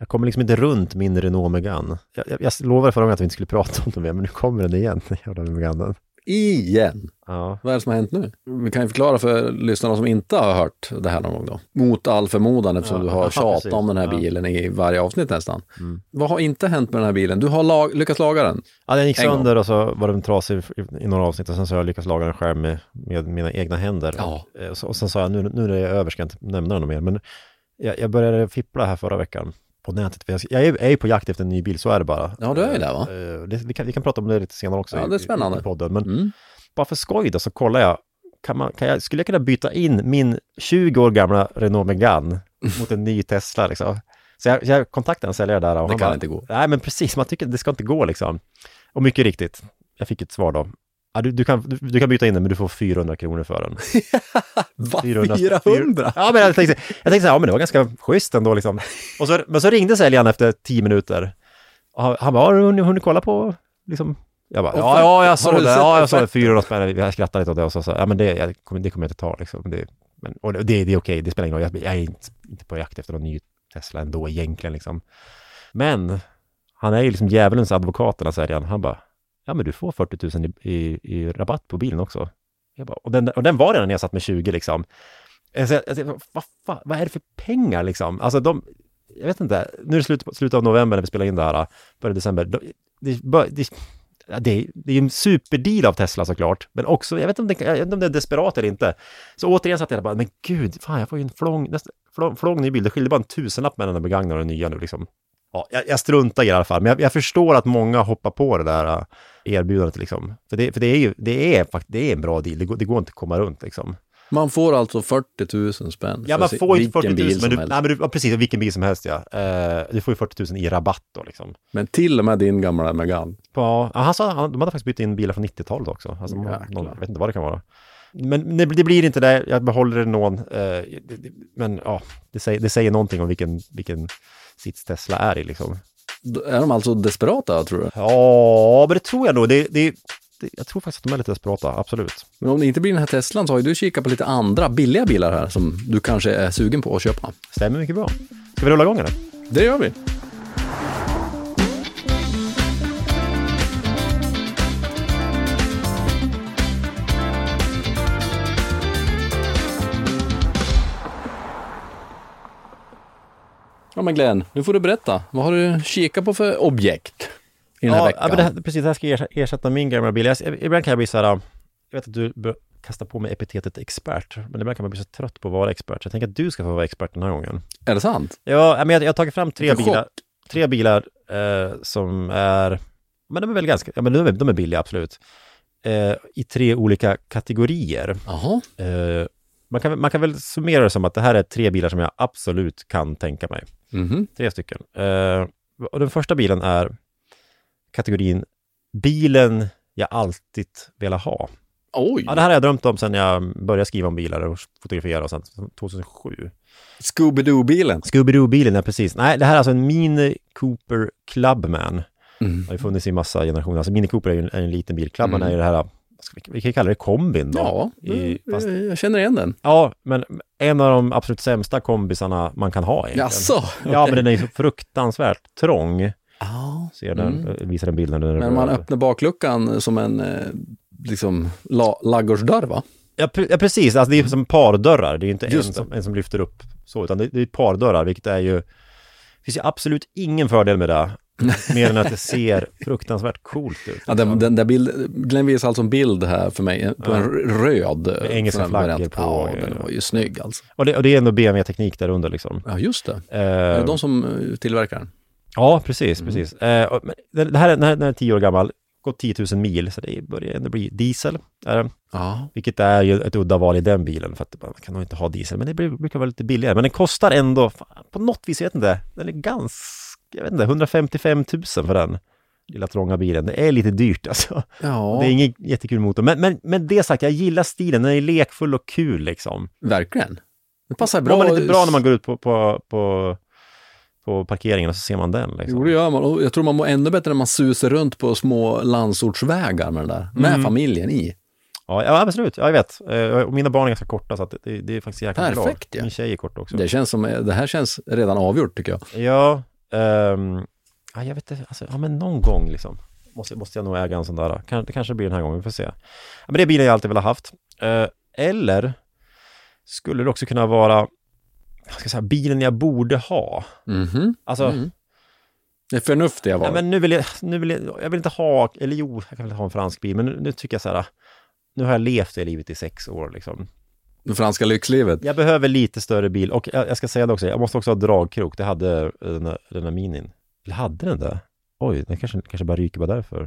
Jag kommer liksom inte runt min Renault Megane. Jag lovade förra gången att vi inte skulle prata om det mer, men nu kommer den igen. Jävla Meganen. Igen? Ja. Vad är det som har hänt nu? Vi kan ju förklara för lyssnarna som inte har hört det här någon gång då. Mot all förmodan, eftersom du har tjatat om den här bilen i varje avsnitt nästan. Vad har inte hänt med den här bilen? Du har lyckats laga den? Ja, den gick sönder och så var den trasig i några avsnitt och sen så har jag lyckats laga den själv med mina egna händer. Ja. Och sen sa jag, nu är jag över, ska jag inte nämna den mer. Men jag började fippla här förra veckan på nätet. Jag är ju på jakt efter en ny bil, så är det bara. Ja, du är ju där, va? Vi kan prata om det lite senare också. Ja, det är spännande. I podden. Men bara för skoj då så kollar jag, skulle jag kunna byta in min 20 år gamla Renault Megane mot en ny Tesla liksom. Så jag kontaktade en säljare där och det kan inte gå. Nej, men precis, man tycker det ska inte gå liksom. Och mycket riktigt, jag fick ett svar då. Ja, du kan byta in den, men du får 400 kronor för den. Va? 400? Ja, men jag tänkte så här, ja men det var ganska schysst ändå liksom. Men så ringde säljaren efter 10 minuter. Och han bara, har du hunnit kolla på liksom? Jag bara, ja jag såg det. Ja, jag såg det, 400 spänn. Jag skrattade lite åt det och så sa, ja men det kommer jag inte ta liksom. Det är okej, det spelar ingen roll. Jag är inte på jakt efter någon ny Tesla ändå egentligen liksom. Men han är ju liksom djävulens advokaterna, säger han. Han bara, ja men du får 40 000 i rabatt på bilen också. Jag bara, och den var redan nedsatt med 20 liksom. Vad är det för pengar liksom? Alltså jag vet inte, nu är det slutet av november när vi spelar in det här, början december. Det är en superdeal av Tesla såklart, men också, jag vet inte om det är desperat eller inte. Så återigen satt jag bara, men gud, fan jag får ju en flång ny bil. Det skiljer bara en 1000-lapp mellan den begagnade och den nya nu liksom. Ja, jag struntar i alla fall, men jag förstår att många hoppar på det där erbjudandet liksom. För det är en bra deal, det går inte att komma runt liksom. Man får alltså 40 000 spänn. Ja, man får inte 40 000, bil men precis, vilken bil som helst, ja. Du får ju 40 000 i rabatt då liksom. Men till och med din gamla Megane. Ja, han sa, de hade faktiskt bytt in bilar från 90-talet också. Alltså, jag vet inte vad det kan vara. Men det blir inte det, jag behåller det någon. Men ja, det säger någonting om vilken sits Tesla är i liksom. Är de alltså desperata, tror du? Ja, men det tror jag nog. Jag tror faktiskt att de är lite desperata, absolut. Men om det inte blir den här Teslan så har ju du kikat på lite andra billiga bilar här som du kanske är sugen på att köpa. Stämmer mycket bra. Ska vi rulla igång eller? Det gör vi. Ja men Glenn, nu får du berätta. Vad har du kikat på för objekt i den här veckan? Ja, men precis, det här ska ersätta min gamla bil. Ibland kan jag bli så här, jag vet att du kastar på mig epitetet expert, men ibland kan man bli så trött på att vara expert. Så jag tänker att du ska få vara expert den här gången. Är det sant? Ja, men jag har tagit fram tre bilar som är, men de är väl ganska, ja men de är billiga absolut. I 3 olika kategorier. Jaha. Man kan väl summera det som att det här är 3 bilar som jag absolut kan tänka mig. 3 stycken. Och den första bilen är kategorin bilen jag alltid velat ha. Oj! Ja, det här har jag drömt om sedan jag började skriva om bilar och fotografera och sen 2007. Scooby-Doo-bilen, ja precis. Nej, det här är alltså en Mini Cooper Clubman. Det har ju funnits i massa generationer. Alltså Mini Cooper är ju en liten bil. Clubman är ju det här, vi kan kalla det kombin då. Ja, jag känner igen den. Ja, men en av de absolut sämsta kombisarna man kan ha egentligen. Jaså? Ja, men den är ju så fruktansvärt trång. Ser den, visar den bilden. Men man öppnar bakluckan som en liksom laggårdsdörr, va? Ja, precis. Alltså det är som pardörrar. Det är ju inte en som lyfter upp så, utan det är pardörrar, vilket är ju, det finns ju absolut ingen fördel med det. Mer än att det ser fruktansvärt coolt ut. Ja, den där Glenn visar alltså en bild här för mig på en röd med engelska flaggor på. Ja, den var ju snygg alltså. Och det är ändå BMW-teknik där under liksom. Ja, just det. Är det de som tillverkar den? Ja, precis. Den här är 10 år gammal, gått 10 000 mil, så det börjar ändå bli diesel. Vilket är ju ett udda val i den bilen, för att man kan nog inte ha diesel, men det brukar vara lite billigare. Men den kostar ändå, på något vis, jag vet inte, den är ganska, jag vet inte, 155 000 för den lilla trånga bilen. Det är lite dyrt alltså. Ja. Det är ingen jättekul motor. Men det sagt, jag gillar stilen. Den är lekfull och kul liksom. Verkligen. Det passar bra. Man är lite bra när man går ut på parkeringen och så ser man den liksom. Jo, det gör man. Och jag tror man mår ännu bättre när man susar runt på små landsortsvägar med den där. Med familjen i. Ja, absolut. Ja, jag vet. Och mina barn är ganska korta, så att det är faktiskt jäkligt bra. Perfekt, ja. Min tjej är kort också. Det här känns redan avgjort, tycker jag. Ja, Jag vet inte, alltså, men någon gång liksom. Måste jag nog äga en sån där. Det kanske blir den här gången, vi får se. Men det är bilen jag alltid vill ha haft. Eller skulle det också kunna vara, jag ska säga, bilen jag borde ha. Alltså... Det är förnuftiga val. Men jag vill inte ha, eller jo, jag kan väl ha en fransk bil, men nu tycker jag så här, nu har jag levt det livet i 6 år liksom. Det franska lyxlivet. Jag behöver lite större bil, och jag ska säga det också, jag måste också ha dragkrok. Det hade den här Minin. Eller hade den det? Oj, den kanske bara ryker bara därför.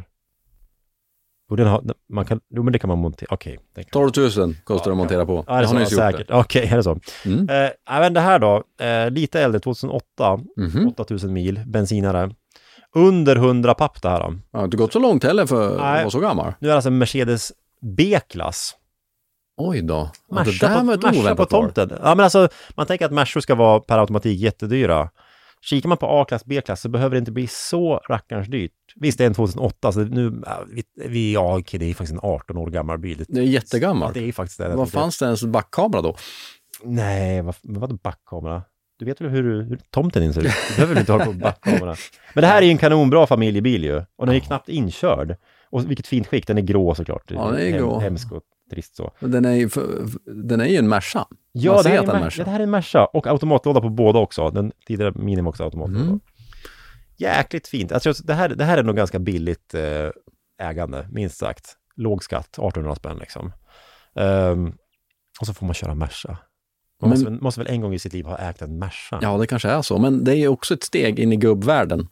Och den har, men det kan man montera. Okej. 12 000 kostar det att montera på. Ja, det har ni säkert. Okej, är det så? Även det här då, lite äldre, 2008, 8000 mil, bensinare. Under 100 papp det här då. Ja, inte gått så långt heller för att vara så gammal. Nu är det alltså en Mercedes B-klass. Oj då. Merca på tomten. Ja, men alltså, man tänker att Merca ska vara per automatik jättedyra. Kikar man på A-klass, B-klass så behöver det inte bli så rackarns dyrt. Visst, det är en 2008, så nu, det är faktiskt en 18 år gammal bil. Det är jättegammalt. Det är faktiskt det. Vad fanns det ens backkamera då? Nej, vad backkamera? Du vet väl hur tomten ser ut? Du behöver väl inte ha på backkamera. Men det här är ju en kanonbra familjebil ju. Och den är ju knappt inkörd. Och vilket fint skick, den är grå såklart. Ja, den är grå. Hemsk och trist så. Den är ju en Merca. Ja, det här är en Merca. Och automatlåda på båda också. Den tidigare Mini också automatlåda. Jäkligt fint. Alltså, det här är nog ganska billigt ägande, minst sagt. Låg skatt, 1800 spänn liksom. Och så får man köra Merca. Man måste väl en gång i sitt liv ha ägt en Merca. Ja, det kanske är så. Men det är ju också ett steg in i gubbvärlden.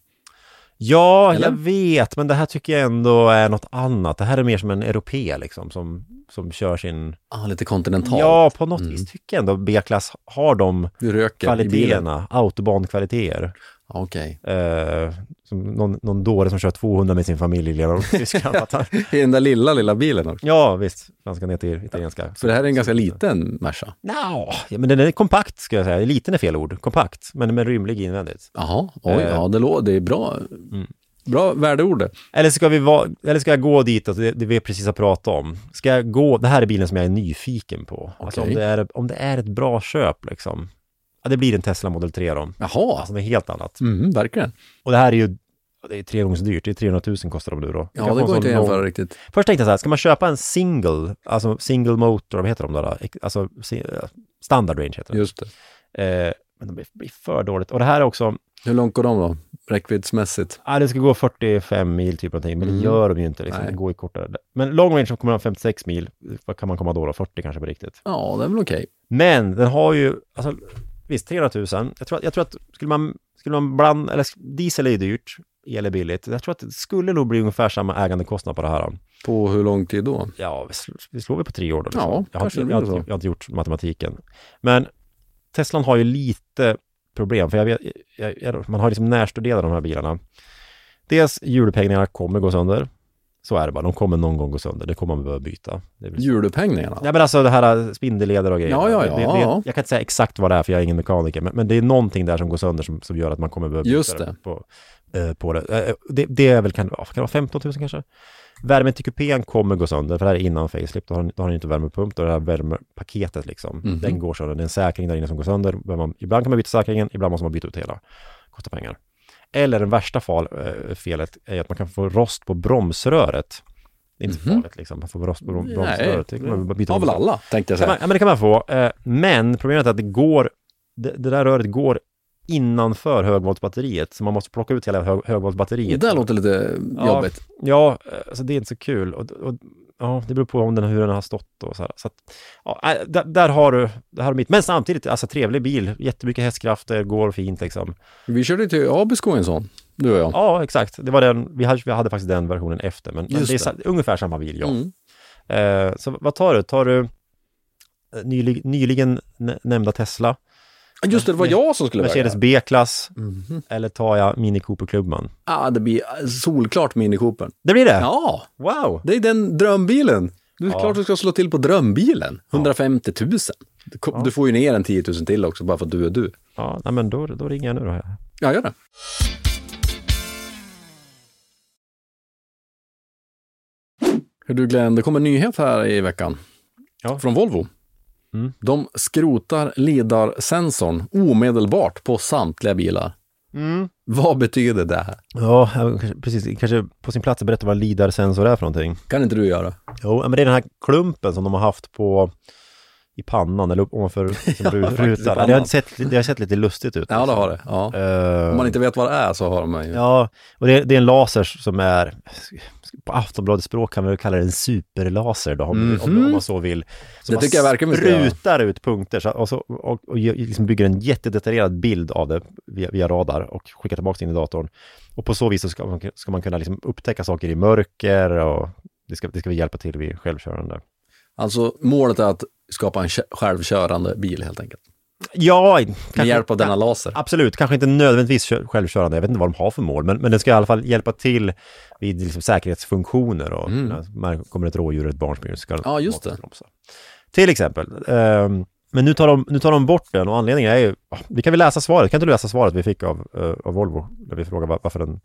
Ja, eller? Jag vet. Men det här tycker jag ändå är något annat. Det här är mer som en europé liksom, som kör sin... lite kontinental. Ja, på något vis tycker jag ändå B-klass har de kvaliteterna. Autobankvaliteter. Okej. Som någon dåre som kör 200 med sin familj genom Tyskland. I den där lilla bilen också. Ja, visst. Franska ner till italienska. För det här är en ganska liten Merca. Ja, men den är kompakt ska jag säga. Liten är fel ord. Kompakt, men med rymlig invändigt. Jaha, det är bra. Bra värdeord. Eller ska jag gå dit och det vi precis har pratat om. Ska jag gå, det här är bilen som jag är nyfiken på. Okay. Alltså om det är ett bra köp liksom. Ja, det blir en Tesla Model 3 då. Jaha. Alltså det är helt annat. Verkligen. Och det här är ju, det är 3 gånger så dyrt. Det är 300 000 kostar de nu då. Ja, det går inte att jämföra riktigt. Först tänkte jag så här, ska man köpa en single motor, vad heter de där? Alltså standard range heter det. Just det. Men det blir för dåligt. Och det här är också... Hur långt går de då? Räckviddsmässigt? Ja, det ska gå 45 mil typ någonting, men det gör de ju inte. Liksom. Det går ju kortare. Men long range så kommer de 56 mil. Vad kan man komma då? 40 kanske på riktigt. Ja, det är väl okej. Men den har ju... Alltså, visst, 300 000. Jag tror att skulle man blanda... Eller diesel är ju dyrt. El är billigt. Jag tror att det skulle nog bli ungefär samma ägandekostnad på det här. På hur lång tid då? Ja, vi slår på 3 år då. Liksom. Ja, jag har inte gjort matematiken. Men Teslan har ju lite problem. För jag vet, man har liksom närstuderat de här bilarna. Dels hjulupphängningarna kommer gå sönder. Så är det bara. De kommer någon gång gå sönder. Det kommer man behöva byta. Hjulupphängningarna? Ja, men alltså det här spindelleder och grejer. Ja. Jag kan inte säga exakt vad det är för jag är ingen mekaniker. Men det är någonting där som går sönder som gör att man kommer behöva byta. Just det. På det. Det är väl kan det vara 15 000 kanske. Värmen till kupén kommer gå sönder, för det här är innan facelift. Då har den inte värmepump, och det här värmepaketet liksom, den går sönder. Det är en säkring där inne som går sönder. Ibland kan man byta säkringen, ibland måste man byta ut hela. Kostar pengar. Eller den värsta felet är att man kan få rost på bromsröret. Det är inte farligt liksom, man får rost på bromsröret. Nej, har väl alla, tänkte jag säga. Men det kan man få. Men problemet är att det där röret går innanför högvoltsbatteriet, så man måste plocka ut hela högvoltsbatteriet. Det där låter lite jobbigt. Ja, alltså det är inte så kul. Och det beror på hur den har stått och så här. Så att, där har du mitt. Men samtidigt, alltså trevlig bil, jättemycket hästkrafter, går fint liksom. Vi körde till Abisko en sån, du och jag. Ja, exakt. Det var den, vi hade faktiskt den versionen efter, men det är ungefär samma bil, ja. Så vad tar du? Tar du nyligen nämnda Tesla? Just det var jag som skulle välja. Mercedes B-klass. Eller tar jag Mini Cooper-klubban? Ja, det blir solklart Mini Cooper. Det blir det? Ja. Wow. Det är den drömbilen. Det är klart du ska slå till på drömbilen. 150 000. Du får ju ner en 10 000 till också, bara för att du är du. Ja, nej, men då ringer jag nu då. Ja, gör det. Hur du Glenn, det kommer en nyhet här i veckan. Ja. Från Volvo. De skrotar LiDAR-sensorn omedelbart på samtliga bilar. Vad betyder det här? Ja, precis. Kanske på sin plats att berätta vad en LIDAR-sensor är för någonting. Kan inte du göra? Jo, men det är den här klumpen som de har haft i pannan eller ovanför rutan. Det har sett lite lustigt ut. Ja, det har det. Ja. Om man inte vet vad det är så har man ju. Ja, och det är en laser som är, på Aftonbladets språk kan man väl kalla det en superlaser då, om man så vill. Det tycker jag verkar mycket. Sprutar ut punkter och liksom bygger en jättedetaljerad bild av det via radar och skickar tillbaka in i datorn. Och på så vis så ska man kunna liksom upptäcka saker i mörker, och det ska vi hjälpa till vid självkörande. Alltså målet är att skapa en självkörande bil helt enkelt. Ja, med hjälp av denna laser. Absolut, kanske inte nödvändigtvis självkörande. Jag vet inte vad de har för mål, men den ska i alla fall hjälpa till vid liksom säkerhetsfunktioner och när kommer ett rådjur, ett barnspring, ska just det. Till exempel. Men nu tar de bort den, och anledningen är ju, vi kan väl läsa svaret. Kan inte du läsa svaret vi fick av Volvo där vi frågar varför den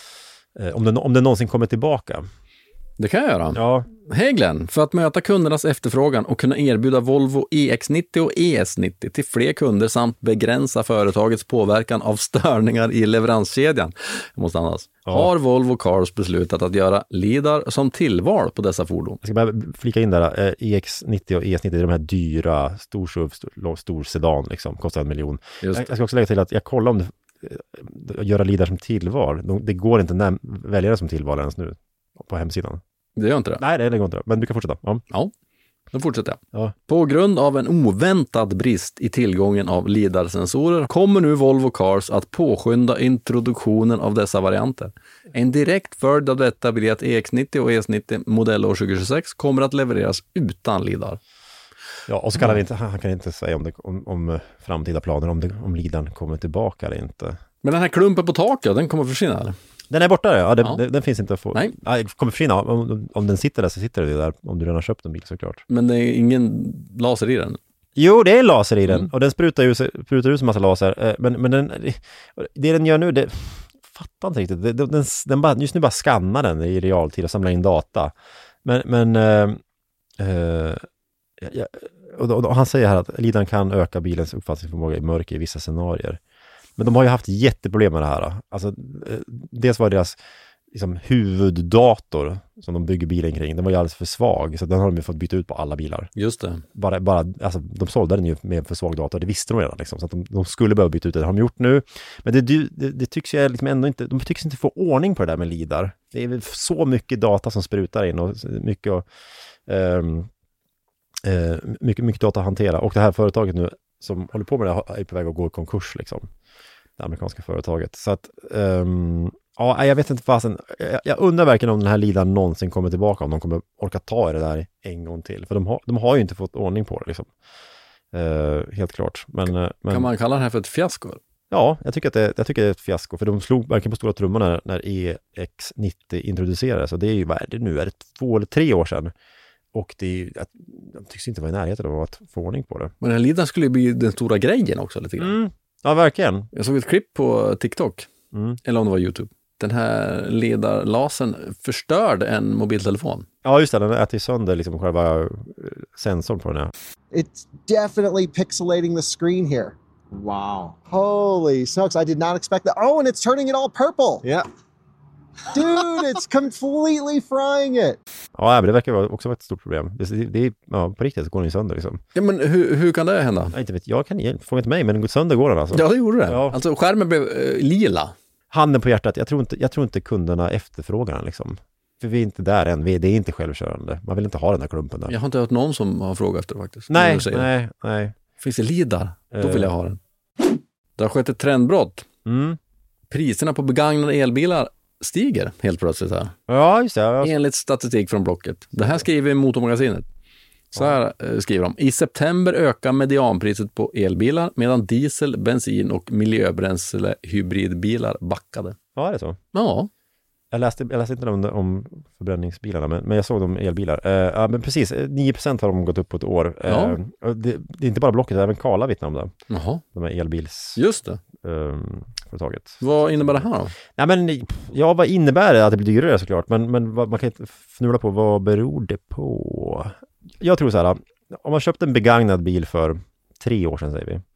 om den någonsin kommer tillbaka? Det kan jag göra. Ja. Hej Glenn, för att möta kundernas efterfrågan och kunna erbjuda Volvo EX90 och ES90 till fler kunder samt begränsa företagets påverkan av störningar i leveranskedjan. Jag måste andas. Ja. Har Volvo Cars beslutat att göra LIDAR som tillval på dessa fordon? Jag ska bara flika in där. EX90 och ES90 är de här dyra, stor sedan, liksom, kostar 1 miljon. Jag ska också lägga till att jag kollar om göra LIDAR som tillval. Det går inte att välja det som tillval ens nu på hemsidan. Det gör inte det? Nej, det går inte det. Men du kan fortsätta. Ja, då fortsätter jag. Ja. På grund av en oväntad brist i tillgången av LIDAR-sensorer kommer nu Volvo Cars att påskynda introduktionen av dessa varianter. En direkt följd av detta blir att EX90 och ES90 modellår 2026 kommer att levereras utan LIDAR. Ja, och så kan han kan inte säga om framtida planer, om LIDAR kommer tillbaka eller inte. Men den här klumpen på taket, den kommer försvinna eller? Den är borta, ja. Den finns inte att få. Nej. Kommer försvinna. Om den sitter där så sitter det där. Om du redan har köpt en bil såklart. Men det är ingen laser i den? Jo, det är laser i den. Och den sprutar ut en massa laser. Men det den gör nu, det fattar inte riktigt. Den bara, just nu bara skannar den i realtid och samlar in data. Och han säger här att LIDAR kan öka bilens uppfattningsförmåga i mörker i vissa scenarier. Men de har ju haft jätteproblem med det här. Alltså, dels var deras liksom, huvuddator som de bygger bilen kring, den var ju alldeles för svag. Så den har de ju fått byta ut på alla bilar. Just det. Alltså, de sålde den ju med för svag dator, det visste de redan. Liksom, så att de skulle behöva byta ut det. Det har de gjort nu. Men det tycks ju liksom ändå inte, de tycks inte få ordning på det där med LIDAR. Det är väl så mycket data som sprutar in och mycket data att hantera. Och det här företaget nu som håller på med det är på väg att gå i konkurs liksom. Det amerikanska företaget. Så att, jag vet inte fasen. Jag undrar verkligen om den här LIDAR någonsin kommer tillbaka, om de kommer orka ta i det där en gång till. För de har ju inte fått ordning på det liksom. Helt klart. Men kan man kalla det här för ett fiasko? Ja, jag tycker det är ett fiasko. För de slog verkligen på stora trummorna när EX90 introducerades. Och det är ju, vad är det nu? Är det 2 eller 3 år sedan? Och de tycks inte vara i närheten av att få ordning på det. Men den här LIDAR skulle bli den stora grejen också lite grann. Ja, verkligen. Jag såg ett klipp på TikTok, eller om det var YouTube. Den här LIDAR-lasern förstörde en mobiltelefon. Ja, just det. Den äter sönder liksom själva sensorn på den här. It's definitely pixelating the screen here. Wow. Holy smokes, I did not expect that. Oh, and it's turning it all purple. Yeah. Dude, it's completely frying it. Ja, men det verkar också vara ett stort problem. Det är på riktigt så går den sönder liksom. Ja, men hur kan det hända? Jag inte vet, jag kan fråga inte mig, men den går sönder går den alltså. Ja, det gjorde det. Ja. Alltså skärmen blev lila. Handen på hjärtat, jag tror inte kunderna efterfrågar den liksom. För vi är inte där än, det är inte självkörande. Man vill inte ha den där klumpen där. Jag har inte hört någon som har frågat efter det faktiskt. Nej. Finns det LIDAR? Då vill jag ha den. Det har skett ett trendbrott. Priserna på begagnade elbilar stiger helt plötsligt här. Ja, just det. Ja. Enligt statistik från Blocket. Det här skriver Motormagasinet. Så här skriver de. I september ökar medianpriset på elbilar medan diesel, bensin och miljöbränsle hybridbilar backade. Ja, är det så? Ja. Jag läste inte om förbränningsbilarna, men jag såg dem elbilar. Ja, men precis, 9% har de gått upp på ett år. Ja. Det är inte bara Blocket, även Karla vittnar om det. Jaha. De här elbils... Just det. Företaget. Vad innebär det här då? Nej, men, vad innebär det att det blir dyrare såklart? Men man kan inte fnula på vad beror det på? Jag tror så här, om man köpte en begagnad bil för 3 år sedan säger vi,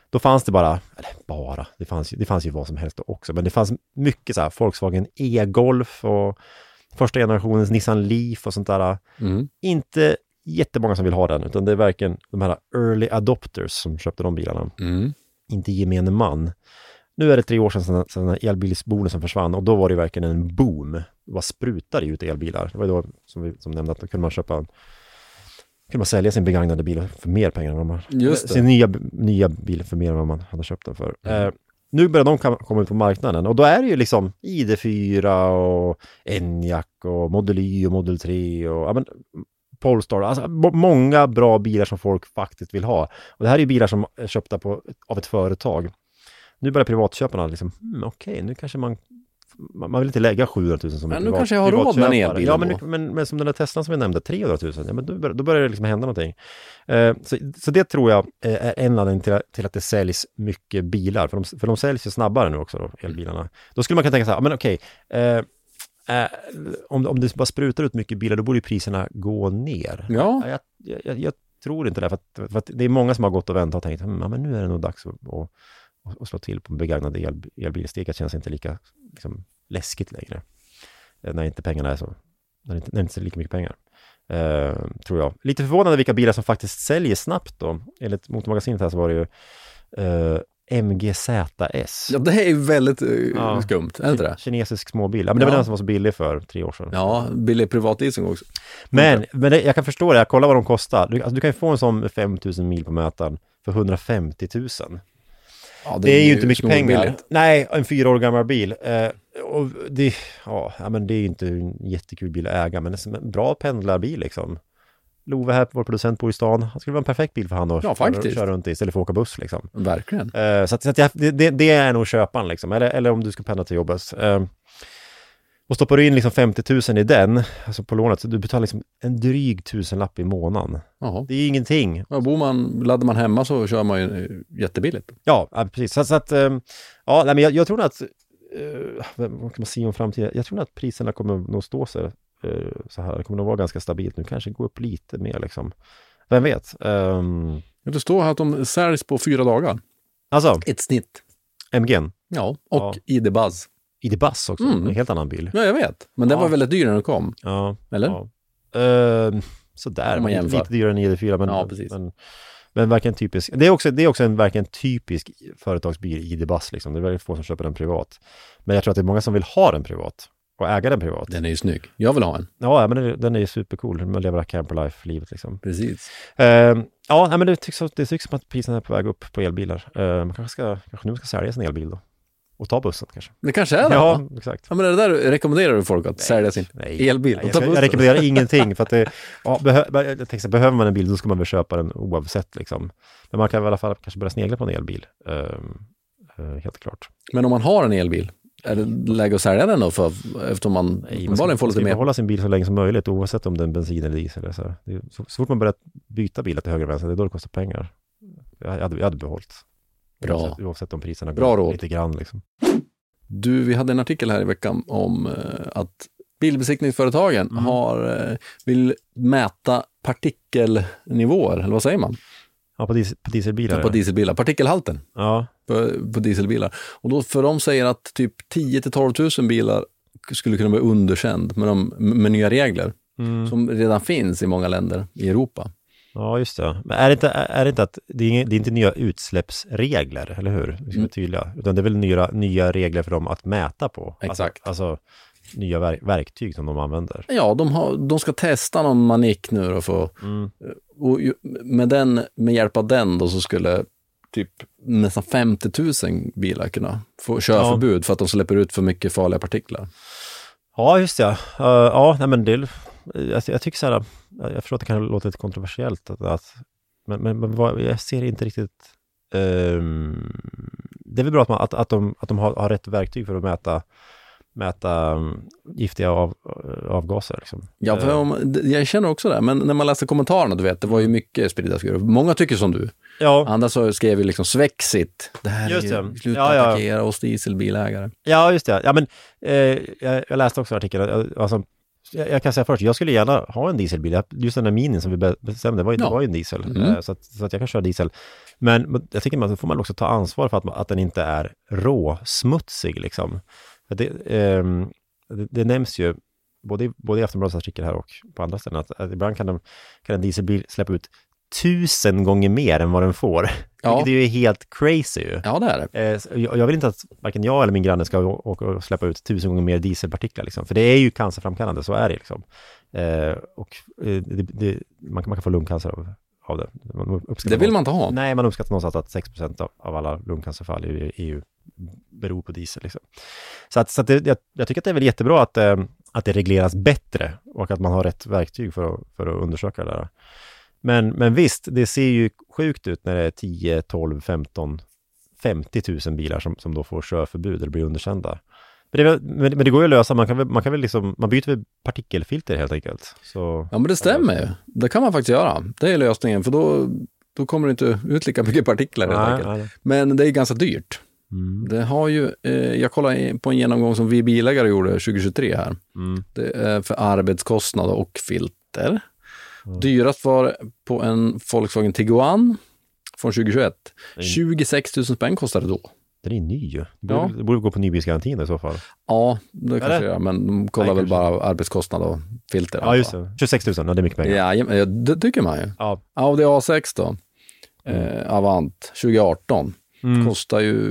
Då fanns det det fanns ju vad som helst också, men det fanns mycket så här Volkswagen E-Golf och första generationens Nissan Leaf och sånt där. Inte jättemånga som vill ha den, utan det är verkligen de här early adopters som köpte de bilarna. Inte gemene man. Nu är det 3 år sedan elbilsbonusen försvann, och då var det verkligen en boom. Det var sprutade ut elbilar. Det var då som nämnde att då kunde man sälja sin begagnade bil för mer pengar än vad man... Sin nya bil för mer än vad man hade köpt den för. Nu börjar de komma ut på marknaden, och då är det ju liksom ID4 och Enyaq och Model Y och Model 3 och Polestar. Alltså många bra bilar som folk faktiskt vill ha. Och det här är ju bilar som är köpta av ett företag. Nu börjar privatköparna liksom, okej, nu kanske man vill inte lägga 700 000 som en nu kanske jag har råd med en elbil. Ja, men som den där Teslan som vi nämnde, 300 000, ja, men då börjar det liksom hända någonting. Så det tror jag är en anledning till att det säljs mycket bilar. För de säljs ju snabbare nu också, då, elbilarna. Då skulle man kunna tänka så här, men okej, om det bara sprutar ut mycket bilar, då borde ju priserna gå ner. Ja. Jag tror inte det, för att det är många som har gått och väntat och tänkt, men nu är det nog dags att slå till på en begagnad elbilsteg. Känns inte lika liksom, läskigt längre. När inte pengarna är så. När det inte är lika mycket pengar. Tror jag. Lite förvånande vilka bilar som faktiskt säljer snabbt då. Enligt Motormagasinet här så var det ju MGZS. Ja, det är ju väldigt skumt, är det inte det? Kinesisk småbil. Ja, men det var den som var så billig för 3 år sedan. Ja, billig privatleasing också. Men jag kan förstå det. Jag kollar vad de kostar. Du kan ju få en sån 5 000 mil på mätaren för 150 000. Ja, det är ju inte mycket pengar. Nej, en 4 år gammal bil. Och det är ju inte en jättekul bil att äga, men det är en bra pendlarbil liksom. Love här, vår producent bor i stan. Han skulle vara en perfekt bil för han att köra runt i istället för att åka buss liksom. Verkligen. Så det är nog köparen liksom. Eller om du ska pendla till jobbet. Och stoppar du in liksom 50 000 i den, alltså på lånet, så du betalar liksom en dryg 1000-lapp i månaden. Jaha. Det är ingenting. Ja, laddar man hemma så kör man ju jättebilligt. Ja, precis. Men jag tror att vad kan man säga om framtiden? Jag tror att priserna kommer nog stå sig så här. Det kommer nog vara ganska stabilt nu. Kanske gå upp lite mer liksom. Vem vet? Det står här att de säljs på 4 dagar. Alltså? Ett snitt. MG:n? Ja, och ID Buzz. ID Buzz också, en helt annan bil. Ja, jag vet. Men den var väldigt dyr när den kom. Ja. Eller? Ja. Sådär, lite dyrare än ID4, men, ja, precis. Men verkligen typisk. Det är också en verkligen typisk företagsbil, ID Buzz liksom. Det är väldigt få som köper den privat. Men jag tror att det är många som vill ha den privat och äga den privat. Den är ju snygg. Jag vill ha en. Ja, men den är ju supercool. Man lever camperlife-livet liksom. Precis. Men det tycks som att priserna är på väg upp på elbilar. Man kanske nu ska sälja sin elbil då. Och ta bussen kanske. Det kanske är det. Ja, exakt. Ja, men det där rekommenderar du folk att sälja sin elbil och ta bussen? Jag rekommenderar ingenting för att behöver man en bil, då ska man väl köpa den oavsett liksom. Men man kan i alla fall kanske börja snegla på en elbil. Helt klart. Men om man har en elbil, är det läge att sälja den då? Eftersom man får lite mer... hålla sin bil så länge som möjligt, oavsett om det är bensin eller diesel. Eller så. Så fort man börjar byta bilar till höger och vänster, det är då det kostar pengar. Jag hade behållit. Bra. Oavsett om priserna Bra går råd. Lite grann liksom. Du, vi hade en artikel här i veckan om att bilbesiktningsföretagen vill mäta partikelnivåer, eller vad säger man? Ja, på dieselbilar. Ja, på dieselbilar. Partikelhalten. Ja. På dieselbilar. Och då, för de säger att typ 10 000 till 12 000 bilar skulle kunna bli underkänd med nya regler som redan finns i många länder i Europa. Ja, just det. Men är det inte att det är inte nya utsläppsregler, eller hur? Vi ska vara tydliga. Utan det är väl nya regler för dem att mäta på. Exakt. Alltså nya verktyg som de använder. Ja, de ska testa någon manik nu och få och med hjälp av den då så skulle typ nästan 50 000 bilar kunna få körförbud för att de släpper ut för mycket farliga partiklar. Ja, just det. Jag tycker så här, jag förstår att det kan låta lite kontroversiellt men jag ser inte riktigt det är väl bra att de har rätt verktyg för att mäta giftiga avgaser liksom. Ja, för jag känner också det, men när man läser kommentarerna, du vet, det var ju mycket spridda skur. Många tycker som du. Ja. Andra så skrev ju liksom svexit. Det här är ju sluta attackera oss dieselbilägare. Ja, just det. Ja, men jag läste också artikeln, alltså Jag kan säga först, jag skulle gärna ha en dieselbil. Just den där Minin som vi bestämde, det var ju en diesel. Så att jag kan köra diesel. Men jag tycker att då får man också ta ansvar för att den inte är råsmutsig liksom. För det nämns ju både i Aftonbladets artikel här och på andra ställen att ibland kan en dieselbil släppa ut 1000 gånger mer än vad den får. Vilket är ju helt crazy ju. Ja, det är det. Jag vill inte att varken jag eller min granne ska åka och släppa ut 1000 gånger mer dieselpartiklar liksom. För det är ju cancerframkallande, så är det liksom. Man kan få lungcancer av det. Det vill man inte ha. Nej, man uppskattar någonstans att 6% av alla lungcancerfall i EU beror på diesel liksom. Så jag tycker att det är väl jättebra att det regleras bättre och att man har rätt verktyg för att undersöka det där. Men visst, det ser ju sjukt ut när det är 10, 12, 15, 50 000 bilar som då får körförbud eller blir underkända. Men det går ju att lösa, man kan väl liksom, man byter väl partikelfilter helt enkelt. Så, ja, men det stämmer ju. Det kan man faktiskt göra. Det är lösningen, för då kommer det inte ut lika mycket partiklar helt enkelt. Nej. Men det är ganska dyrt. Det har ju, jag kollar på en genomgång som vi bilägare gjorde 2023 här. Det är för arbetskostnad och filter. Dyrast var på en Volkswagen Tiguan från 2021. 26 000 spänn kostade det då. Det är ny ju. Det borde gå på nybilsgarantin i så fall. Ja, det kanske gör. Men de kollar väl bara arbetskostnad och filter. Ja, just det. 26 000, det är mycket pengar. Ja, det tycker man ju. Ja. Audi A6 då. Avant 2018. Kostar ju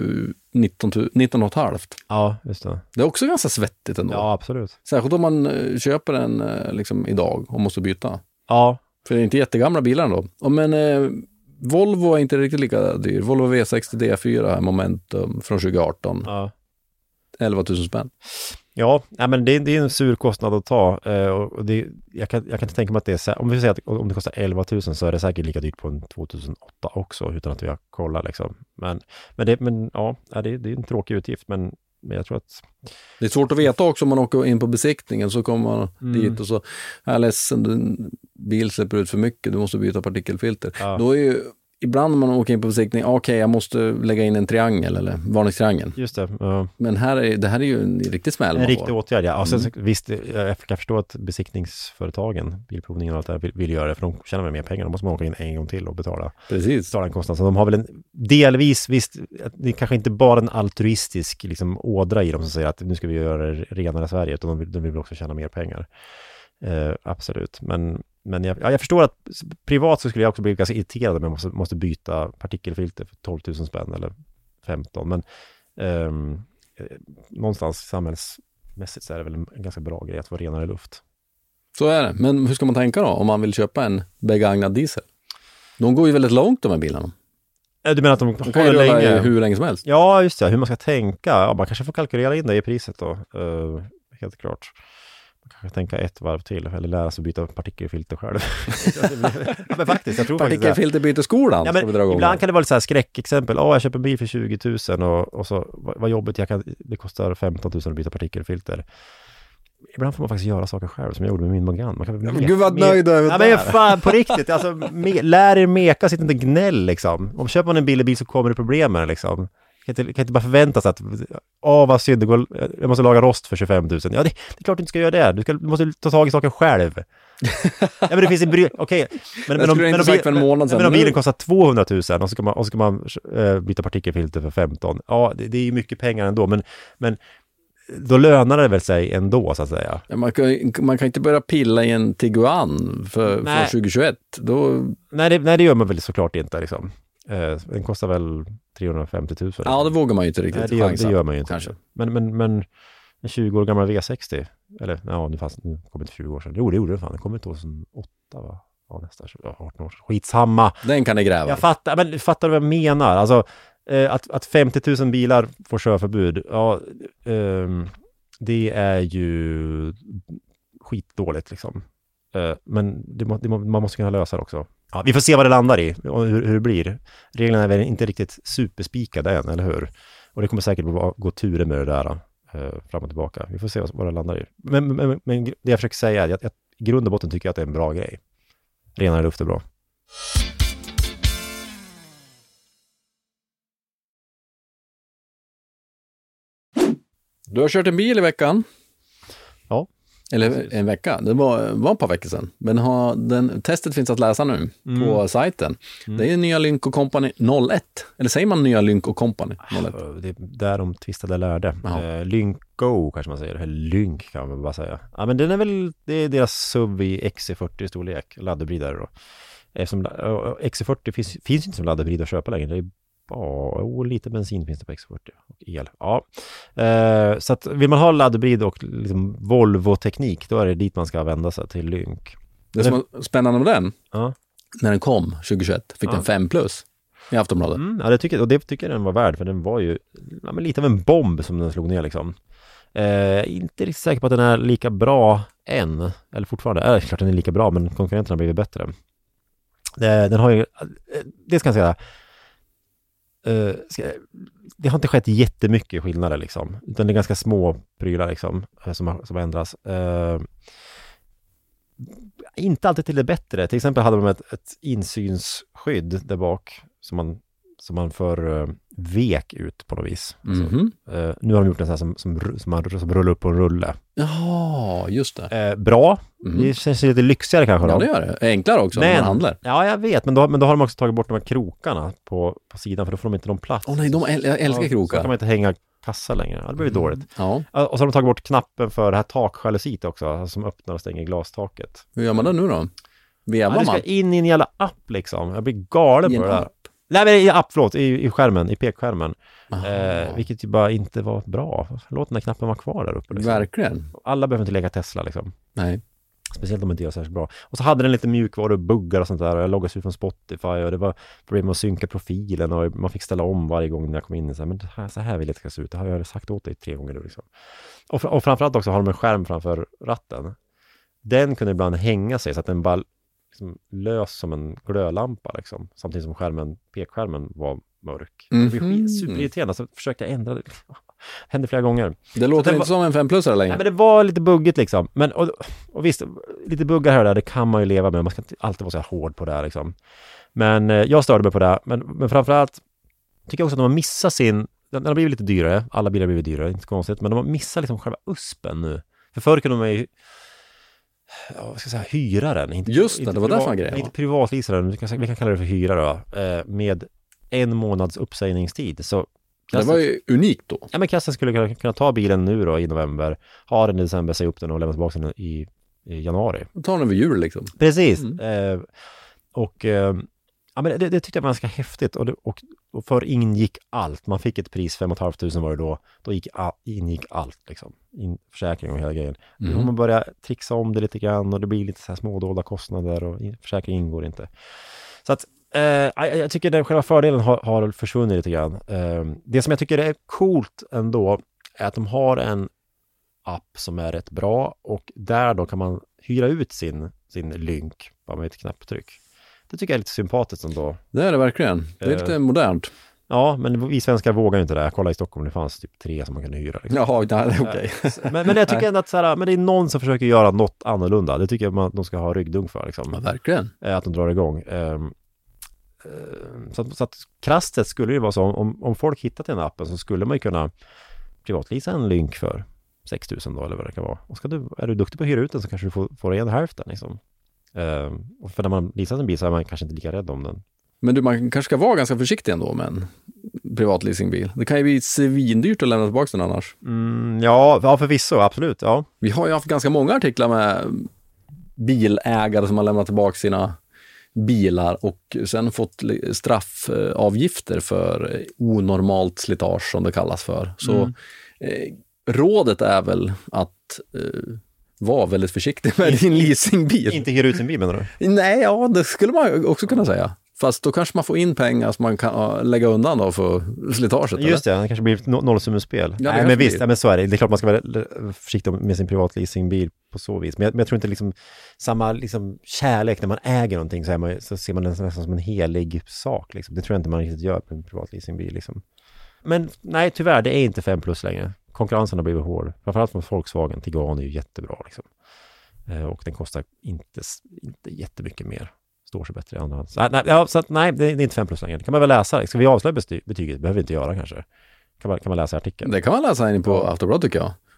19,5. Ja, just det. Det är också ganska svettigt ändå. Ja, absolut. Särskilt om man köper den liksom idag och måste byta. Ja. För det är inte jättegamla bilar ändå. Men Volvo är inte riktigt lika dyr. Volvo V60 D4 här, Momentum från 2018. Ja. 11 000 spänn. Ja, men det är en sur kostnad att ta. Och jag kan inte tänka mig att det är så, om vi säger att om det kostar 11 000 så är det säkert lika dyrt på en 2008 också, utan att vi har kollat liksom. Men det är en tråkig utgift, men jag tror att det är svårt att veta också om man åker in på besiktningen, så kommer man dit och så är ledsen, din bil släpper ut för mycket, du måste byta partikelfilter. Ja. Då är ju ibland när man åker in på besiktning, jag måste lägga in en triangel eller varningstriangel. Just det. Ja. Men det här är ju en riktig smäll. En riktig åtgärd, ja. Sen, visst, jag kan förstå att besiktningsföretagen, bilprovningen och allt det här vill göra det, för de tjänar väl mer pengar. Då måste man åka in en gång till och betala en kostnad. Så de har väl delvis, visst, det är kanske inte bara en altruistisk liksom, ådra i dem som säger att nu ska vi göra det renare Sverige, utan de vill också tjäna mer pengar. Absolut. Men jag förstår att privat så skulle jag också bli ganska irriterad om jag måste byta partikelfilter för 12 000 spänn eller 15. Men någonstans samhällsmässigt så är det väl en ganska bra grej att få renare luft. Så är det. Men hur ska man tänka då om man vill köpa en begagnad diesel? De går ju väldigt långt, de här bilarna. Du menar att de kan ju rulla hur länge som helst? Ja, just det. Hur man ska tänka. Ja, man kanske får kalkylera in det i priset då. Helt klart. Kanske tänka ett varv till eller lära sig byta partikelfilter själv. Ja, men faktiskt, jag tror partikelfilterbyteskolan. Ja, men ibland kan det vara lite så här skräckexempel. Jag köper en bil för 20 000 och så vad jobbigt, det kostar 15 000 att byta partikelfilter. Ibland får man faktiskt göra saker själv, som jag gjorde med min Megane. Gud vad nöjd över det. Ja, men fan, på riktigt. Alltså, lär er meka, sitt inte gnäll liksom. Om köper man en billig bil så kommer det problem med det liksom. Kan inte bara förvänta sig att vad synd, jag måste laga rost för 25 000. Ja, det är klart du inte ska göra det. Du måste ta tag i saker själv. Ja, men det finns okej. Men om bilen kostar 200 000 och så ska man byta partikelfilter för 15. Ja, det är ju mycket pengar ändå, men då lönar det väl sig ändå, så att säga. Ja, man kan inte börja pilla i en Tiguan från 2021. Nej, det gör man väl såklart inte liksom. Den kostar väl 350 000. Ja, det vågar man ju inte riktigt. Nej, det gör man ju inte. Kanske. Men en 20 år gammal V60, eller nu kommer inte 20 år sedan. Jo, det gjorde det fan. Den kommer 2008, va? Ja, nästan 18 år sedan. Skitsamma. Den kan ni gräva. Jag fattar vad jag menar. Alltså, att 50 000 bilar får körförbud, det är ju skitdåligt liksom. Men man måste kunna lösa det också. Ja, vi får se vad det landar i och hur det blir. Reglerna är väl inte riktigt superspikade än, eller hur? Och det kommer säkert gå turer med det där fram och tillbaka. Vi får se vad det landar i. Men det jag försöker säga är att i grund och botten tycker jag att det är en bra grej. Renare luft är bra. Du har kört en bil i veckan. Ja. Eller en vecka. Det var ett par veckor sedan. Men testet finns att läsa nu på sajten. Det är nya Lynk & Company 01. Eller säger man nya Lynk & Company 01? Det är där de tvistade lärde. Lynk Go kanske man säger. Eller Lynk kan man bara säga. Ja, men den är väl, det är deras SUV i XC40 storlek. Laddhybrid där då. XC40 finns inte som laddhybrid att köpa längre. Det är lite bensin finns det på XC40 och el. Ja. Så att vill man ha laddhybrid och liksom Volvo-teknik, då är det dit man ska vända sig, till Lynk. Det som var spännande med den, när den kom 2021, fick den 5+ i Aftonbladet. Ja, det tycker jag den var värd, för den var ju lite av en bomb som den slog ner liksom. Inte riktigt säker på att den är lika bra än, eller fortfarande, klart den är lika bra, men konkurrenterna har blivit bättre. Den har ju, det ska jag säga, det har inte skett jättemycket skillnader liksom, utan det är ganska små prylar liksom, som ändras. Inte alltid till det bättre. Till exempel hade de ett insynsskydd där bak som man för vek ut på något vis. Nu har de gjort en sån här som rullar upp på en rulle. Ja, just det. Bra. Det känns lite lyxigare kanske. Ja, det gör det. Enklare också när man handlar. Ja, jag vet. Men då har de också tagit bort de här krokarna på sidan, för då får de inte någon plats. Nej, jag älskar krokar. Så kan man inte hänga kassa längre. Ja, det blir dåligt. Ja. Och så har de tagit bort knappen för det här takjalusit också, som öppnar och stänger glastaket. Hur gör man det nu då? Vevar man? Det ska in i en jävla app liksom. Jag blir galen på det där. Nej, men i app, förlåt, i skärmen, i pekskärmen. Vilket ju bara inte var bra. Låt den här knappen vara kvar där uppe. Liksom. Verkligen. Alla behöver inte leka Tesla liksom. Nej. Speciellt om det inte gör särskilt bra. Och så hade den lite mjukvaror och buggar och sånt där. Jag loggade ut från Spotify och det var problem med att synka profilen och man fick ställa om varje gång när jag kom in. Så här vill jag att det ska se ut. Det har jag sagt åt dig 3 gånger nu liksom. Och framförallt också har de en skärm framför ratten. Den kunde ibland hänga sig så att den bara liksom lös som en glödlampa liksom. Samtidigt som pekskärmen var mörk. Det blev superirriterande, så försökte jag ändra det. Hände flera gånger. Det låter inte som en 5+ längre. Nej, men det var lite buggigt liksom. Men, och visst, lite buggar här och där, det kan man ju leva med. Man ska inte alltid vara så här hård på det här liksom. Men jag störde mig på det. Men framförallt tycker jag också att de har missat den har blivit lite dyrare. Alla bilar har blivit dyrare, inte konstigt. Men de har missat liksom själva USPen nu. För förr kunde de ju hyra den. Just det var därför grejen. Inte privatleasa den, vi kan kalla det för hyra då. Med 1 månads uppsägningstid. Så det var ju unikt då. Ja, men kassan skulle kunna ta bilen nu då i november, ha den i december, säga upp den och lämna tillbaka den i januari. Ta den över jul liksom. Precis. Ja, men det tyckte jag var ganska häftigt. Och för ingick allt. Man fick ett pris, 5 500 var det då. Då ingick allt liksom. Försäkring och hela grejen. Om man börjar trixa om det lite grann och det blir lite så här smådolda kostnader och försäkring ingår inte. Så att jag tycker att själva fördelen har försvunnit lite grann. Det som jag tycker är coolt ändå är att de har en app som är rätt bra, och där då kan man hyra ut sin lynk bara med ett knapptryck. Det tycker jag är lite sympatiskt ändå. Det är det verkligen. Det är lite modernt. Ja, men vi svenskar vågar ju inte det. Jag kollade i Stockholm, det fanns typ 3 som man kunde hyra. Liksom. Jaha, det är okej. Men jag tycker ändå att så här, men det är någon som försöker göra något annorlunda. Det tycker jag att de ska ha ryggdunk för. Liksom. Ja, verkligen. Att de drar igång. Så att krasst skulle det vara så, om folk hittat den appen så skulle man ju kunna privatlisa en lynk för 6 000 då, eller vad det kan vara. Och är du duktig på att hyra ut den så kanske du får igen hälften liksom. Och för när man leasar en bil så är man kanske inte lika rädd om den. Men man kanske ska vara ganska försiktig ändå med en privatleasingbil. Det kan ju bli svindyrt att lämna tillbaka den annars. Ja, förvisso, absolut. Ja. Vi har ju haft ganska många artiklar med bilägare som har lämnat tillbaka sina bilar och sen fått straffavgifter för onormalt slitage som det kallas för. Så rådet är väl att vara väldigt försiktig med din leasingbil. Inte hyra ut sin bil, menar du? Nej, ja, det skulle man också kunna säga. Fast då kanske man får in pengar som man kan lägga undan då för slitaget. Just det, det kanske blir nollsummespel. Ja, nej, men visst, men så är det. Det är klart man ska vara försiktig med sin privatleasingbil på så vis. Men jag tror inte liksom samma liksom kärlek när man äger någonting så ser man den nästan som en helig sak. Liksom. Det tror jag inte man riktigt gör på en privatleasingbil. Liksom. Men nej, tyvärr, det är inte 5+ längre. Konkurrensen har blivit hård. Framförallt från Volkswagen. Tiguan är ju jättebra. Liksom. Och den kostar inte jättemycket mer. Står sig bättre i andra hand. Nej, det är inte 5+ längre. Det kan man väl läsa. Ska vi avslöja betyget? Det behöver vi inte göra kanske. Kan man läsa artikeln? Det kan man läsa in på Aftonbladet tycker jag.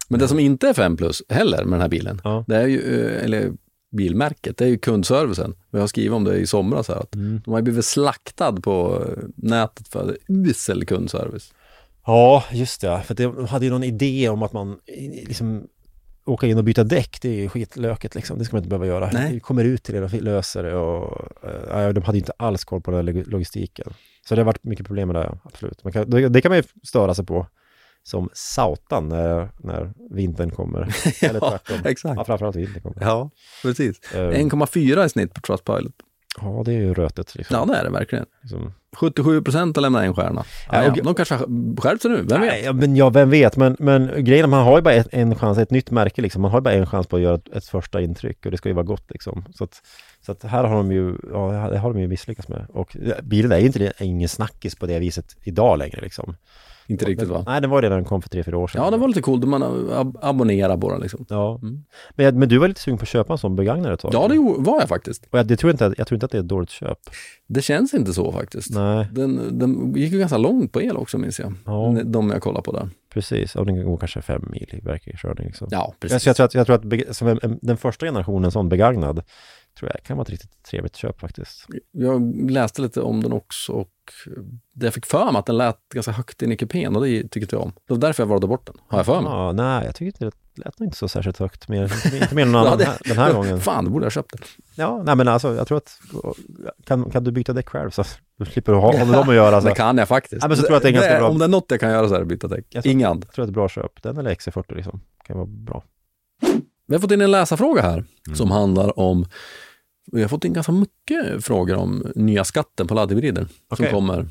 Men det som inte är 5+ heller med den här bilen, det är ju, eller bilmärket, det är ju kundservicen. Vi har skrivit om det i somras här, att de har blivit slaktad på nätet för usel kundservice. Ja, just det. För de hade ju någon idé om att man liksom åka in och byta däck, det är ju skitlöket liksom. Det ska man inte behöva göra. Nej. Vi kommer ut till det och löser det och de hade ju inte alls koll på den logistiken. Så det har varit mycket problem med det, absolut. Det kan man ju störa sig på som satan när vintern kommer. Eller tvärtom. Exakt. Ja, framförallt vintern kommer. Ja, precis. 1,4 i snitt på Trustpilot. Ja, det är ju rötet. Liksom. Ja, det är det verkligen. Liksom. 77% har lämnat en stjärna. De kanske har skärpt sig nu, vem vet? Vem vet, men grejen, man har ju bara en chans, ett nytt märke liksom. Man har ju bara en chans på att göra ett första intryck och det ska ju vara gott liksom. Så att här har de ju, det har de ju misslyckats med. Och bilen är ju inte ingen snackis på det viset idag längre liksom. Inte riktigt, va? Nej, den var redan kom för 3-4 år sedan. Ja, det var lite coolt. Man abonnerar på den liksom. Ja. Men du var lite sugen på att köpa en sån begagnare ett tag. Ja, det var jag faktiskt. Och jag tror inte att det är ett dåligt köp. Det känns inte så faktiskt. Nej. Den gick ju ganska långt på el också, minns jag. Ja. De jag kollar på där. Precis, och den går kanske 5 mil i verklig körning liksom. Ja, precis. Jag tror att som den första generationen sån begagnad tror jag kan vara ett riktigt trevligt köp faktiskt. Jag läste lite om den också och det jag fick för mig att den lät ganska högt in i kupén och det tyckte jag om. Det var därför jag valde bort den. Har jag för mig? Ja, nej, jag tycker inte det lät nog inte så särskilt högt. Inte mer än någon annan den här gången. Fan, då borde jag köpt den. Ja, nej men alltså jag tror att kan du byta däck själv så du slipper ha med dem att göra. Så. Det kan jag faktiskt. Ja, men så tror jag att det är ganska bra. Om det är något jag kan göra så är det byta däck. Inga andra. Jag tror att det är bra köp. Den eller XC40 liksom kan vara bra. Vi har fått in en läsarfråga här som handlar om, vi har fått in ganska mycket frågor om nya skatten på laddhybrider som kommer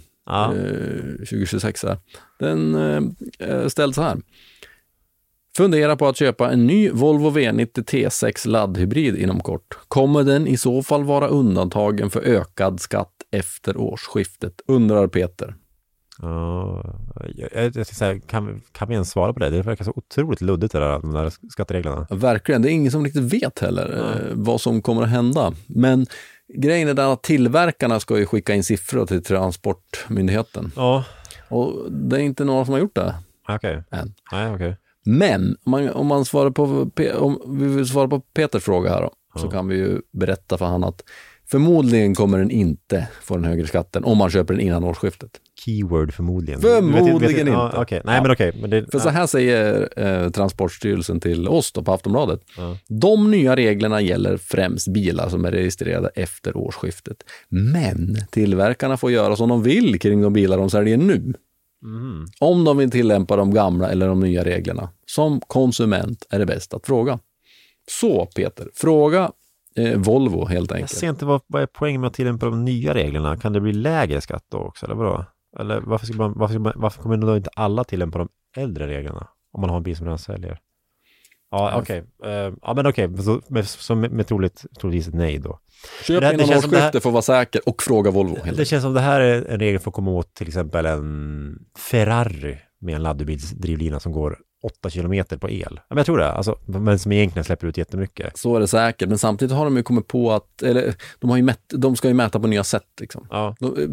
2026 här. Den ställs så här. Fundera på att köpa en ny Volvo V90 T6 laddhybrid inom kort. Kommer den i så fall vara undantagen för ökad skatt efter årsskiftet? Undrar Peter. Jag ska säga, kan vi ens svara på det? Det verkar så otroligt luddigt det där, de där skattereglerna. Verkligen, det är ingen som riktigt vet heller vad som kommer att hända. Men grejen är den att tillverkarna ska ju skicka in siffror till Transportmyndigheten. Ja. Och det är inte några som har gjort det än. Nej, okej. Men om vi vill svara på Peters fråga här då, så kan vi ju berätta för han att förmodligen kommer den inte få den högre skatten om man köper den innan årsskiftet. Keyword förmodligen. Förmodligen inte. Okay. Nej, men okej. För så här säger Transportstyrelsen till oss då på Aftonbladet. De nya reglerna gäller främst bilar som är registrerade efter årsskiftet. Men tillverkarna får göra som de vill kring de bilar de säljer nu. Om de vill tillämpa de gamla eller de nya reglerna. Som konsument är det bäst att fråga. Så Peter, fråga Volvo helt enkelt. Jag ser inte vad är poängen med att tillämpa de nya reglerna. Kan det bli lägre skatt då också, eller vadå? Eller varför kommer då inte alla tillämpa de äldre reglerna om man har en bil som redan säljer? Ja, okej. Ja, men okej. Med troligtvis ett nej då. Köp innan årsskiftet för att vara säker och fråga Volvo. Det känns som det här är en regel för att komma åt till exempel en Ferrari med en laddhybridsdrivlina som går 8 kilometer på el. Men jag tror det. Alltså, men som egentligen släpper ut jättemycket. Så är det säkert. Men samtidigt har de ju kommit på att de ska ju mäta på nya sätt. Liksom. Ja.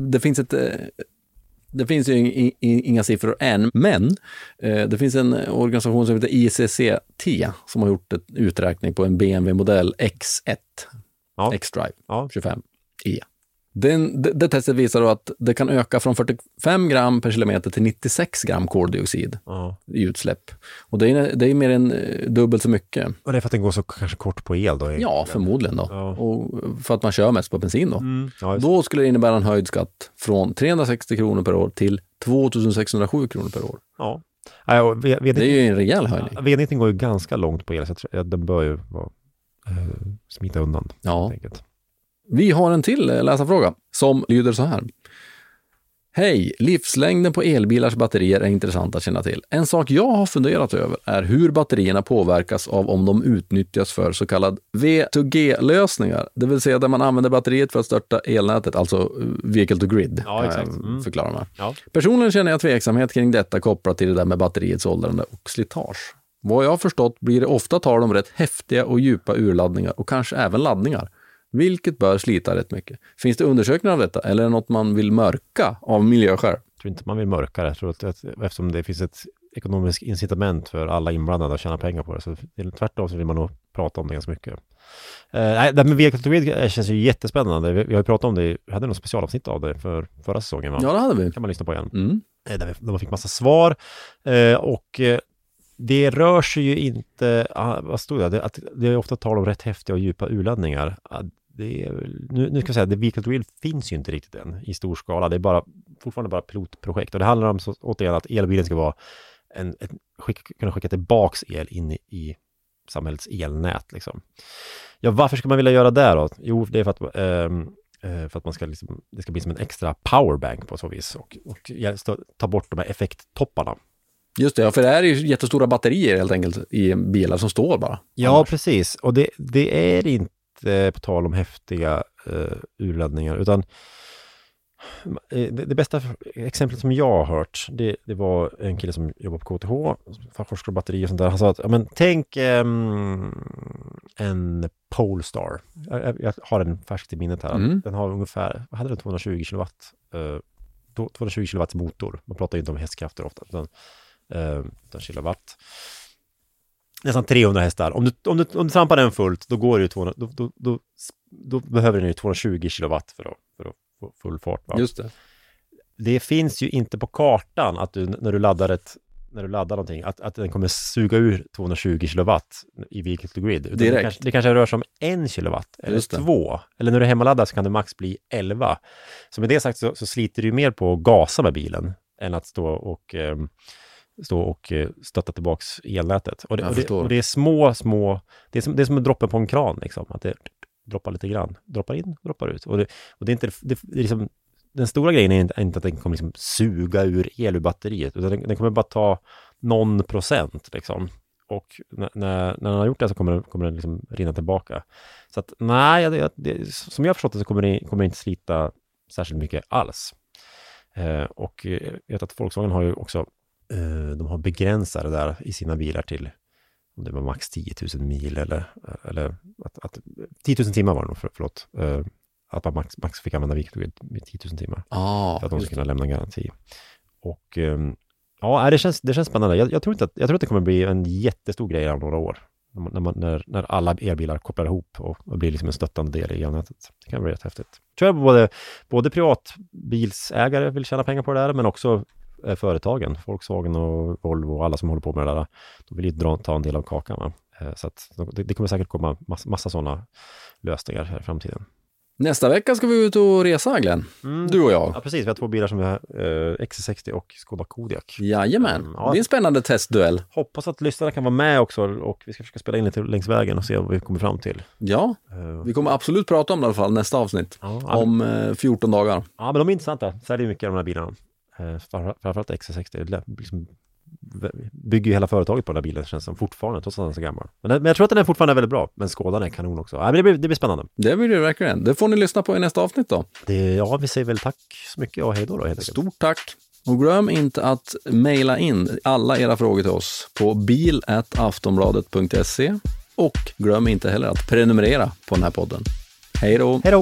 Det finns ju inga siffror än, men det finns en organisation som heter ICCT som har gjort en uträkning på en BMW-modell X1 X-Drive 25e. Det testet visar då att det kan öka från 45 gram per kilometer till 96 gram koldioxid i utsläpp. Och det är mer än dubbelt så mycket. Och det är för att den går så kanske kort på el då? Ja, förmodligen då. Ja. Och för att man kör mest på bensin då. Då skulle det innebära en höjd skatt från 360 kronor per år till 2607 kronor per år. Ja. Det är ju en rejäl höjning. V90 går ju ganska långt på el, så jag tror att den bör ju smita undan. Ja. Vi har en till läsarfråga som lyder så här. Hej, livslängden på elbilars batterier är intressant att känna till. En sak jag har funderat över är hur batterierna påverkas av om de utnyttjas för så kallad V2G-lösningar. Det vill säga där man använder batteriet för att störta elnätet, alltså vehicle to grid. Ja, exakt. Förklara mig. Ja. Personligen känner jag tveksamhet kring detta kopplat till det där med batteriets åldrande och slitage. Vad jag har förstått blir det ofta tal om rätt häftiga och djupa urladdningar och kanske även laddningar. Vilket bör slita rätt mycket. Finns det undersökningar av detta? Eller är det något man vill mörka av miljöskäl? Jag tror inte man vill mörka det. Jag tror att eftersom det finns ekonomisk incitament för alla inblandade att tjäna pengar på det. Så tvärtom så vill man nog prata om det ganska mycket. Nej, det med Vehicle to Grid känns ju jättespännande. Vi har ju pratat om det, vi hade något specialavsnitt av det för förra säsongen, va? Ja, det hade vi. Kan man lyssna på igen. Där man fick massa svar. Och det rör sig ju inte, vad stod det? Det är ofta tal om rätt häftiga och djupa urladdningar. Nu ska jag säga, det Vehicle to Grid finns ju inte riktigt än i stor skala. Det är fortfarande bara pilotprojekt. Och det handlar om återigen att elbilen ska vara kunna skicka tillbaks el in i samhällets elnät liksom. Ja, varför ska man vilja göra det då? Jo, det är för att man ska liksom, det ska bli som en extra powerbank på så vis och ta bort de här effekttopparna. Just det, ja, för det är ju jättestora batterier helt enkelt i bilar som står bara. Ja, annars. Precis. Och det är inte på tal om häftiga urladdningar, utan det bästa exemplet som jag har hört, det var en kille som jobbar på KTH, forskar batteri och sånt där. Han sa att, tänk en Polestar. Jag har den färskt i minnet här. Den har ungefär, vad hade den, 220 kilowatt? 220 kilowatts motor. Man pratar ju inte om hästkrafter ofta, utan kilowatt. Nästan 300 hästar. Om du trampar den fullt, då går det ju då behöver den ju 220 kilowatt för att få full fart. Va? Just det. Det finns ju inte på kartan att du när du laddar någonting att den kommer suga ur 220 kilowatt i Vehicle to Grid. Det kanske rör sig om 1 kilowatt eller 2. Eller när du hemmaladdar så kan det max bli 11. Så med det sagt så sliter du mer på att gasa med bilen än att stå och stötta tillbaks elnätet. Och det är små det är som att droppa på en kran liksom, att det droppar lite grann, droppar in, droppar ut. Och det är inte det är liksom, den stora grejen är inte att den kommer liksom suga ur el ur batteriet, utan den kommer bara ta någon procent liksom. Och när den har gjort det så kommer den liksom rinna tillbaka. Så att nej, som jag har förstått det så kommer det inte slita särskilt mycket alls. Och jag vet att Volkswagen har ju också de har begränsare där i sina bilar till om det var max 10 000 mil eller att 10 000 timmar var det nog, förlåt. Att man max fick använda Vehicle to Grid med 10 000 timmar. För att de ska kunna lämna en garanti. Och ja, det känns spännande. Jag tror att det kommer bli en jättestor grej om några år. När alla elbilar kopplar ihop och blir liksom en stöttande del i elnätet. Det kan bli rätt häftigt. Jag tror att både privatbilsägare vill tjäna pengar på det där, men också företagen, Volkswagen och Volvo och alla som håller på med det där, de vill ju ta en del av kakan. Va? Så att det kommer säkert komma massa sådana lösningar här i framtiden. Nästa vecka ska vi ut och resa, Glenn. Du och jag. Ja, precis. Vi har 2 bilar som vi har, XC60 och Skoda Kodiaq. Jajamän. Det är en spännande testduell. Hoppas att lyssnarna kan vara med också, och vi ska försöka spela in lite längs vägen och se vad vi kommer fram till. Ja, vi kommer absolut prata om det i alla fall nästa avsnitt. Om 14 dagar. Ja, men de är intressanta. Så är det mycket av de här bilarna. Framförallt XC60 liksom bygger ju hela företaget på den här bilen, känns som fortfarande, trots att den är så gammal. Men jag tror att den är fortfarande väldigt bra, men Skodan är kanon också. Men det blir spännande. Det blir det verkligen. Det får ni lyssna på i nästa avsnitt då. Vi säger väl tack så mycket och hej då. Stort tack. Och glöm inte att mejla in alla era frågor till oss på bil@aftonbladet.se, och glöm inte heller att prenumerera på den här podden. Hej då! Hej då!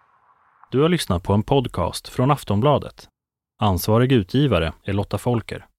Du har lyssnat på en podcast från Aftonbladet. Ansvarig utgivare är Lotta Folker.